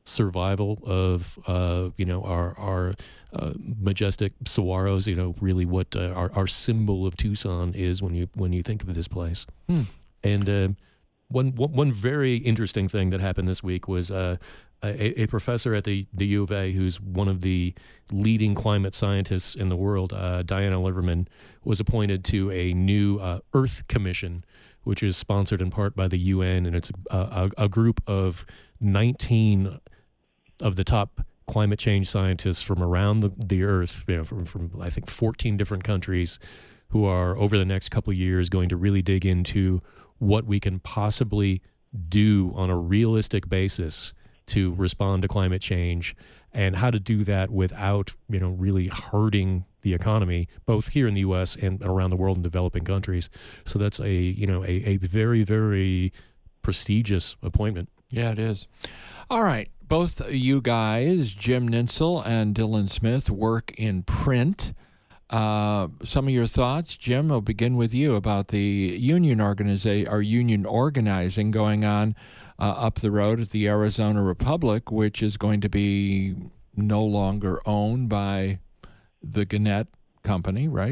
[SPEAKER 3] survival of uh, you know our our uh, majestic saguaros. You know, really what uh, our our symbol of Tucson is when you when you think of this place.
[SPEAKER 2] Hmm.
[SPEAKER 3] And uh, one one very interesting thing that happened this week was uh, a, a professor at the the U of A, who's one of the leading climate scientists in the world, uh, Diana Liverman, was appointed to a new uh, Earth Commission, which is sponsored in part by the U N, and it's a, a, a group of nineteen of the top climate change scientists from around the, the Earth, you know, from, from I think fourteen different countries, who are over the next couple of years going to really dig into what we can possibly do on a realistic basis to respond to climate change, and how to do that without, you know, really hurting the economy, both here in the U S and around the world in developing countries. So that's a, you know, a, a very, very prestigious appointment.
[SPEAKER 2] Yeah, it is. All right. Both you guys, Jim Ninsel and Dylan Smith, work in print. Uh, some of your thoughts, Jim, I'll begin with you about the union organiza- or union organizing going on uh, up the road at the Arizona Republic, which is going to be no longer owned by the Gannett Company, right?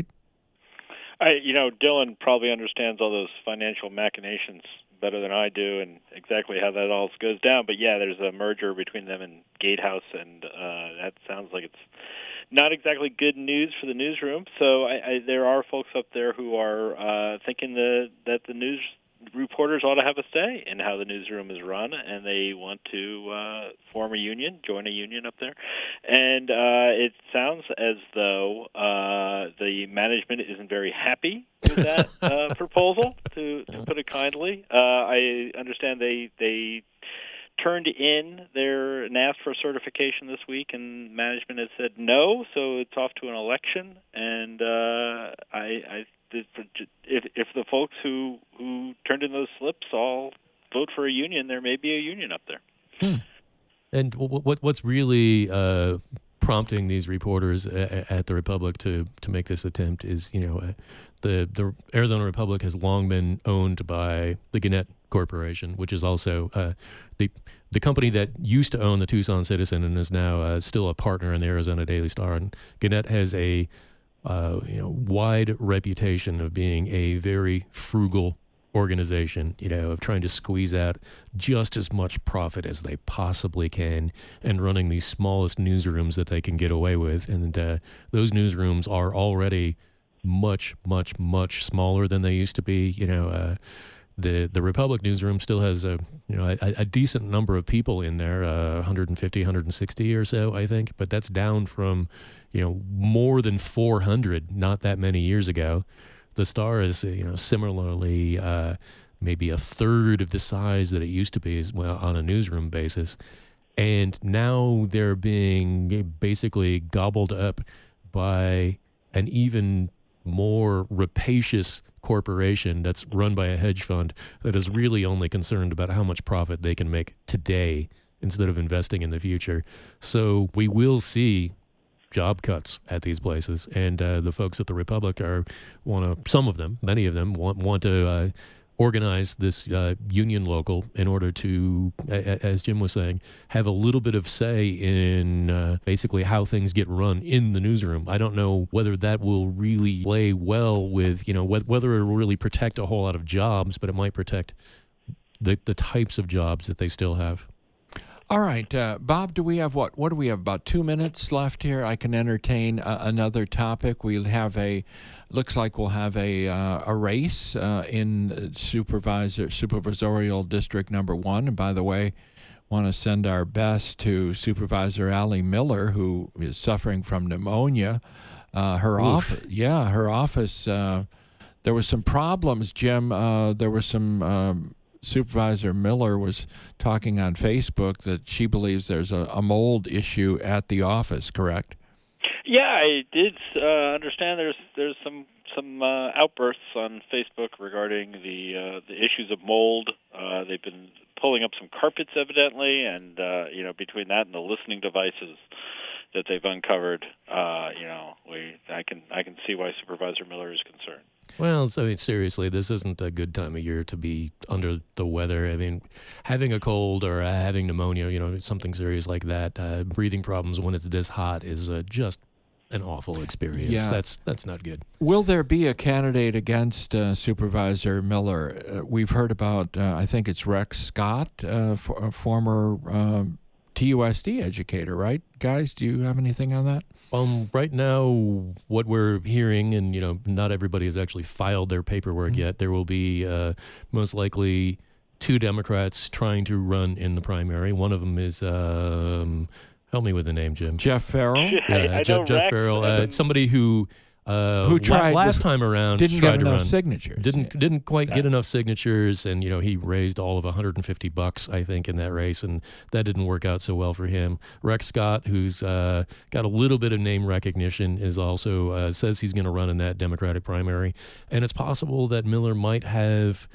[SPEAKER 14] I, you know, Dylan probably understands all those financial machinations better than I do, and exactly how that all goes down. But yeah, there's a merger between them and Gatehouse, and uh, that sounds like it's not exactly good news for the newsroom. So I, I, there are folks up there who are uh, thinking the, that the news reporters ought to have a say in how the newsroom is run, and they want to uh, form a union, join a union up there. And uh, it sounds as though uh, the management isn't very happy with that uh, proposal, to, to put it kindly. Uh, I understand they they turned in their and asked for certification this week, and management has said no, so it's off to an election. And uh, I, I if if the folks who who turned in those slips all vote for a union, there may be a union up there.
[SPEAKER 3] Hmm. And what what's really uh, prompting these reporters at the Republic to to make this attempt is, you know, uh, the the Arizona Republic has long been owned by the Gannett Corporation, which is also uh, the the company that used to own the Tucson Citizen and is now uh, still a partner in the Arizona Daily Star. And Gannett has a uh, you know wide reputation of being a very frugal organization, you know, of trying to squeeze out just as much profit as they possibly can, and running the smallest newsrooms that they can get away with. And uh, those newsrooms are already much, much, much smaller than they used to be. You know, uh, the the Republic newsroom still has a you know a, a decent number of people in there, uh, one hundred fifty, one hundred sixty or so, I think. But that's down from you know more than four hundred not that many years ago. The Star is, you know, similarly uh, maybe a third of the size that it used to be as well on a newsroom basis. And now they're being basically gobbled up by an even more rapacious corporation that's run by a hedge fund that is really only concerned about how much profit they can make today instead of investing in the future. So we will see job cuts at these places, and uh, the folks at the Republic are want to. Some of them, many of them, want want to uh, organize this uh, union local in order to, a, as Jim was saying, have a little bit of say in uh, basically how things get run in the newsroom. I don't know whether that will really play well with you know wh- whether it will really protect a whole lot of jobs, but it might protect the the types of jobs that they still have.
[SPEAKER 2] All right, uh, Bob, do we have what? What do we have? About two minutes left here. I can entertain uh, another topic. We'll have a, looks like we'll have a uh, a race uh, in supervisor supervisorial district number one. And by the way, want to send our best to Supervisor Allie Miller, who is suffering from pneumonia. Uh, her office, yeah, her office. Uh, there was some problems, Jim. Uh, there was some. Um, Supervisor Miller was talking on Facebook that she believes there's a, a mold issue at the office, correct?
[SPEAKER 14] Yeah, I did uh, understand there's there's some some uh, outbursts on Facebook regarding the uh, the issues of mold. Uh, they've been pulling up some carpets, evidently, and uh, you know between that and the listening devices that they've uncovered, uh, you know, we I can I can see why Supervisor Miller is concerned.
[SPEAKER 3] Well, I mean, seriously, this isn't a good time of year to be under the weather. I mean, having a cold or uh, having pneumonia, you know, something serious like that, uh, breathing problems when it's this hot is uh, just an awful experience.
[SPEAKER 2] Yeah.
[SPEAKER 3] That's that's not good.
[SPEAKER 2] Will there be a candidate against uh, Supervisor Miller? Uh, we've heard about, uh, I think it's Rex Scott, uh, for, a former um, T U S D educator, right? Guys, do you have anything on that?
[SPEAKER 3] Um, right now, what we're hearing, and you know, not everybody has actually filed their paperwork mm-hmm. yet. There will be uh, most likely two Democrats trying to run in the primary. One of them is, um, help me with the name, Jim.
[SPEAKER 2] Jeff Farrell.
[SPEAKER 14] Yeah,
[SPEAKER 3] uh,
[SPEAKER 14] I
[SPEAKER 3] Jeff,
[SPEAKER 14] know
[SPEAKER 3] Jeff
[SPEAKER 14] Rex,
[SPEAKER 3] Farrell. Uh, somebody who. Uh,
[SPEAKER 2] Who tried
[SPEAKER 3] last
[SPEAKER 2] with,
[SPEAKER 3] time around?
[SPEAKER 2] Didn't
[SPEAKER 3] tried
[SPEAKER 2] get
[SPEAKER 3] to
[SPEAKER 2] enough
[SPEAKER 3] run,
[SPEAKER 2] signatures.
[SPEAKER 3] Didn't
[SPEAKER 2] yeah.
[SPEAKER 3] didn't quite
[SPEAKER 2] yeah.
[SPEAKER 3] get enough signatures, and you know he raised all of one hundred fifty bucks, I think, in that race, and that didn't work out so well for him. Rex Scott, who's uh, got a little bit of name recognition, is also uh, says he's going to run in that Democratic primary, and it's possible that Miller might have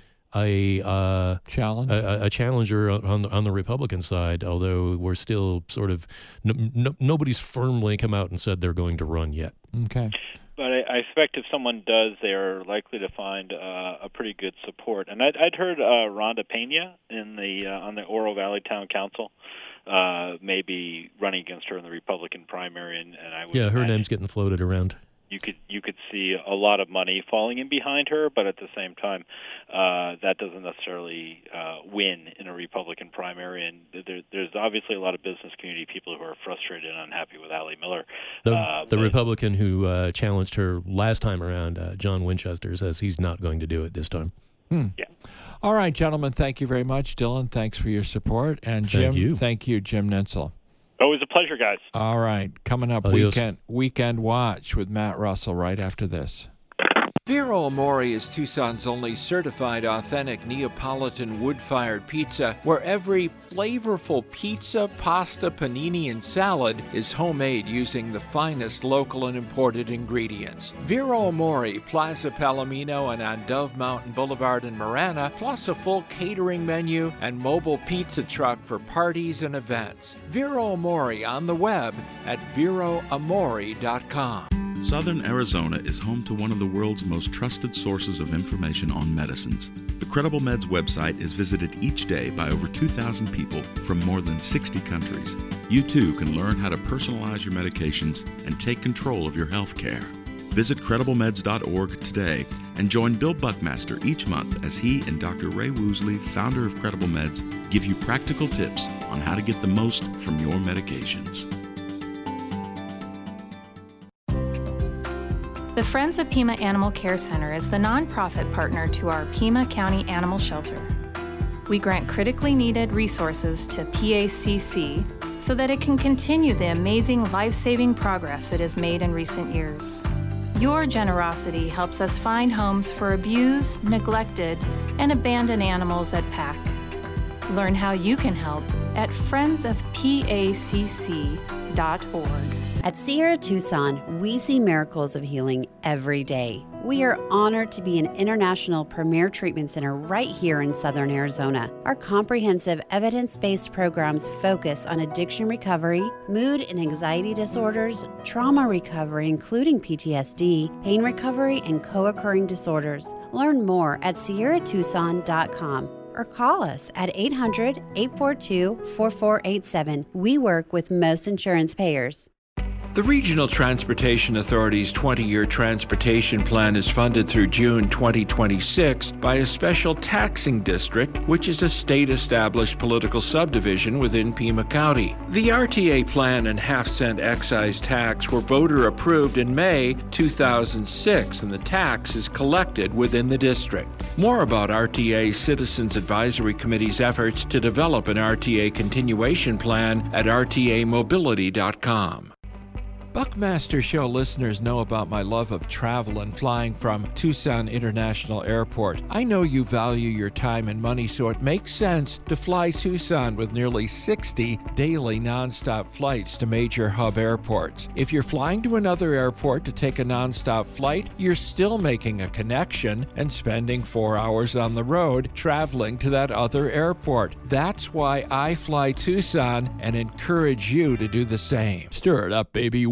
[SPEAKER 3] a uh,
[SPEAKER 2] challenge
[SPEAKER 3] a, a challenger on the, on the Republican side, although we're still sort of no, no, nobody's firmly come out and said they're going to run yet.
[SPEAKER 2] Okay.
[SPEAKER 14] But I, I expect if someone does, they're likely to find uh, a pretty good support. And I'd, I'd heard uh, Rhonda Pena in the uh, on the Oro Valley Town Council uh, maybe running against her in the Republican primary. And, and I would
[SPEAKER 3] yeah, her
[SPEAKER 14] imagine
[SPEAKER 3] name's getting floated around.
[SPEAKER 14] You could you could see a lot of money falling in behind her, but at the same time, uh, that doesn't necessarily uh, win in a Republican primary. And there, there's obviously a lot of business community people who are frustrated and unhappy with Allie Miller.
[SPEAKER 3] The,
[SPEAKER 14] uh,
[SPEAKER 3] the
[SPEAKER 14] but,
[SPEAKER 3] Republican who uh, challenged her last time around, uh, John Winchester, says he's not going to do it this time.
[SPEAKER 2] Hmm.
[SPEAKER 14] Yeah.
[SPEAKER 2] All right, gentlemen, thank you very much. Dylan, thanks for your support. And Jim,
[SPEAKER 3] Thank you,
[SPEAKER 2] thank you Jim Nensel.
[SPEAKER 14] Always a pleasure, guys.
[SPEAKER 2] All right, coming up,
[SPEAKER 3] Adios.
[SPEAKER 2] weekend weekend watch with Matt Russell right after this.
[SPEAKER 9] Vero Amore is Tucson's only certified authentic Neapolitan wood-fired pizza, where every flavorful pizza, pasta, panini, and salad is homemade using the finest local and imported ingredients. Vero Amore, Plaza Palomino, and on Dove Mountain Boulevard in Marana, plus a full catering menu and mobile pizza truck for parties and events. Vero Amore on the web at vero amore dot com.
[SPEAKER 15] Southern Arizona is home to one of the world's most trusted sources of information on medicines. The Credible Meds website is visited each day by over two thousand people from more than sixty countries. You too can learn how to personalize your medications and take control of your health care. Visit credible meds dot org today and join Bill Buckmaster each month as he and Doctor Ray Woosley, founder of Credible Meds, give you practical tips on how to get the most from your medications.
[SPEAKER 16] The Friends of Pima Animal Care Center is the nonprofit partner to our Pima County Animal Shelter. We grant critically needed resources to P A C C so that it can continue the amazing life-saving progress it has made in recent years. Your generosity helps us find homes for abused, neglected, and abandoned animals at P A C. Learn how you can help at friends of P A C C dot org.
[SPEAKER 17] At Sierra Tucson, we see miracles of healing every day. We are honored to be an international premier treatment center right here in Southern Arizona. Our comprehensive evidence-based programs focus on addiction recovery, mood and anxiety disorders, trauma recovery including P T S D, pain recovery, and co-occurring disorders. Learn more at sierra tucson dot com. Or call us at eight hundred, eight four two, four four eight seven. We work with most insurance payers.
[SPEAKER 9] The Regional Transportation Authority's twenty-year transportation plan is funded through June twenty twenty-six by a special taxing district, which is a state-established political subdivision within Pima County. The R T A plan and half-cent excise tax were voter-approved in May two thousand six, and the tax is collected within the district. More about R T A's Citizens Advisory Committee's efforts to develop an R T A continuation plan at r t a mobility dot com.
[SPEAKER 2] Buckmaster Show listeners know about my love of travel and flying from Tucson International Airport. I know you value your time and money, so it makes sense to fly Tucson with nearly sixty daily nonstop flights to major hub airports. If you're flying to another airport to take a nonstop flight, you're still making a connection and spending four hours on the road traveling to that other airport. That's why I fly Tucson and encourage you to do the same. Stir it up, baby.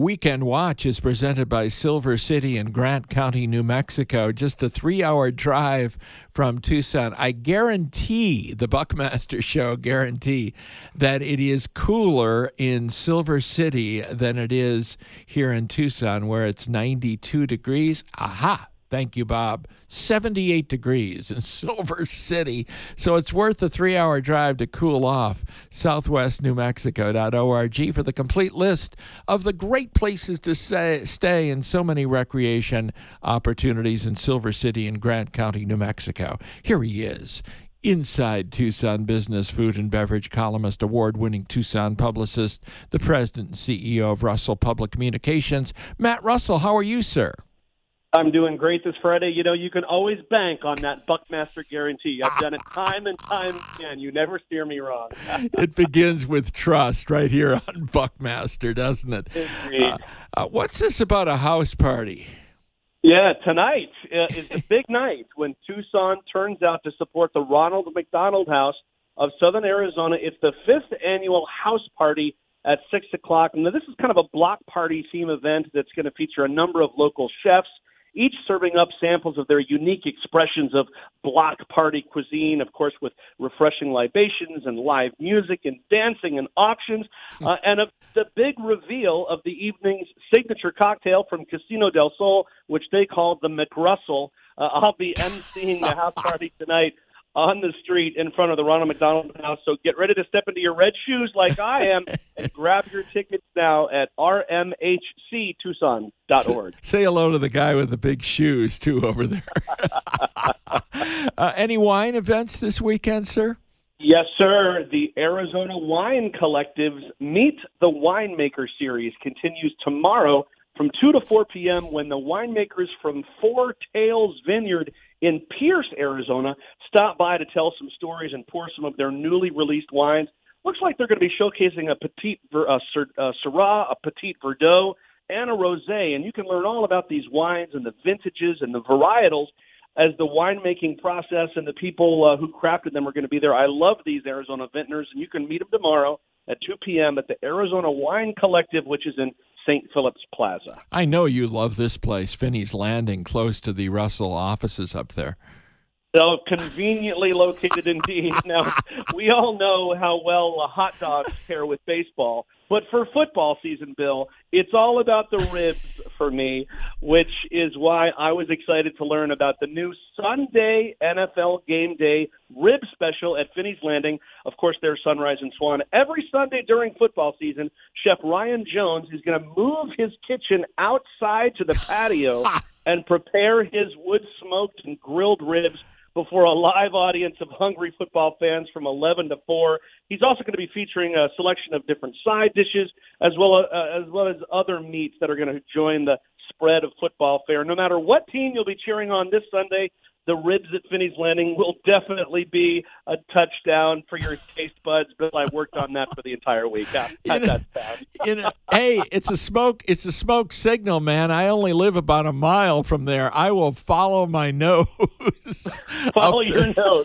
[SPEAKER 2] Weekend Watch is presented by Silver City in Grant County, New Mexico. Just a three-hour drive from Tucson. I guarantee, the Buckmaster Show guarantee, that it is cooler in Silver City than it is here in Tucson, where it's ninety-two degrees. Aha! Thank you, Bob. seventy-eight degrees in Silver City. So it's worth a three-hour drive to cool off. southwest new mexico dot org for the complete list of the great places to say, stay and so many recreation opportunities in Silver City and Grant County, New Mexico. Here he is. Inside Tucson business, food and beverage columnist, award-winning Tucson publicist, the president and C E O of Russell Public Communications. Matt Russell, how are you, sir?
[SPEAKER 18] I'm doing great this Friday. You know, you can always bank on that Buckmaster guarantee. I've done it time and time again. You never steer me wrong.
[SPEAKER 2] It begins with trust right here on Buckmaster, doesn't it? Uh, uh, what's this about a house party?
[SPEAKER 18] Yeah, tonight uh, is the big night when Tucson turns out to support the Ronald McDonald House of Southern Arizona. It's the fifth annual house party at six o'clock. And this is kind of a block party theme event that's going to feature a number of local chefs, each serving up samples of their unique expressions of block party cuisine, of course, with refreshing libations and live music and dancing and auctions. Uh, and a, the big reveal of the evening's signature cocktail from Casino del Sol, which they call the McRussell. Uh, I'll be emceeing the house party tonight on the street in front of the Ronald McDonald House. So get ready to step into your red shoes like I am and grab your tickets now at r m h c tucson dot org.
[SPEAKER 2] Say, say hello to the guy with the big shoes, too, over there. uh, any wine events this weekend, sir?
[SPEAKER 18] Yes, sir. The Arizona Wine Collective's Meet the Winemaker series continues tomorrow from two to four p.m. when the winemakers from Four Tails Vineyard in Pierce, Arizona, stop by to tell some stories and pour some of their newly released wines. Looks like they're going to be showcasing a Petit uh, Syrah, a Petit Verdot, and a Rosé. And you can learn all about these wines and the vintages and the varietals as the winemaking process and the people uh, who crafted them are going to be there. I love these Arizona vintners, and you can meet them tomorrow at two p.m. at the Arizona Wine Collective, which is in Saint Philip's Plaza.
[SPEAKER 2] I know you love this place, Finney's Landing, close to the Russell offices up there.
[SPEAKER 18] So conveniently located indeed. Now, we all know how well uh, hot dogs pair with baseball, but for football season, Bill, it's all about the ribs for me, which is why I was excited to learn about the new Sunday N F L Game Day rib special at Finney's Landing. Of course, there's Sunrise and Swan. Every Sunday during football season, Chef Ryan Jones is going to move his kitchen outside to the patio and prepare his wood-smoked and grilled ribs before a live audience of hungry football fans from eleven to four. He's also going to be featuring a selection of different side dishes as well as, uh, as well as other meats that are going to join the spread of football fare. No matter what team you'll be cheering on this Sunday, the ribs at Finney's Landing will definitely be a touchdown for your taste buds. Bill, I worked on that for the entire week. How'd that sound?
[SPEAKER 2] You know, hey, it's a smoke. It's a smoke signal, man. I only live about a mile from there. I will follow my nose.
[SPEAKER 18] Follow your nose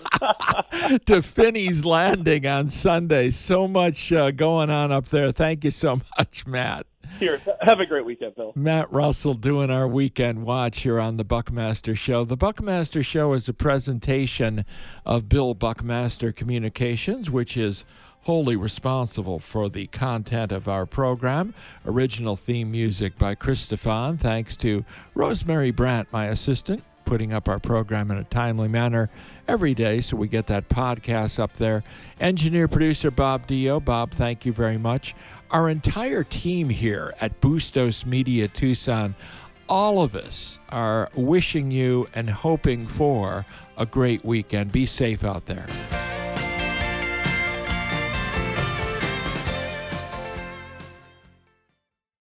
[SPEAKER 2] to Finney's Landing on Sunday. So much uh, going on up there. Thank you so much, Matt.
[SPEAKER 18] Here, have a great weekend, Bill.
[SPEAKER 2] Matt Russell doing our weekend watch here on the Buckmaster Show. The Buckmaster Show is a presentation of Bill Buckmaster Communications, which is wholly responsible for the content of our program. Original theme music by Chris Stefan. Thanks to Rosemary Brandt, my assistant, putting up our program in a timely manner every day so we get that podcast up there. Engineer, producer Bob Dio. Bob, thank you very much. Our entire team here at Bustos Media Tucson, all of us are wishing you and hoping for a great weekend. Be safe out there.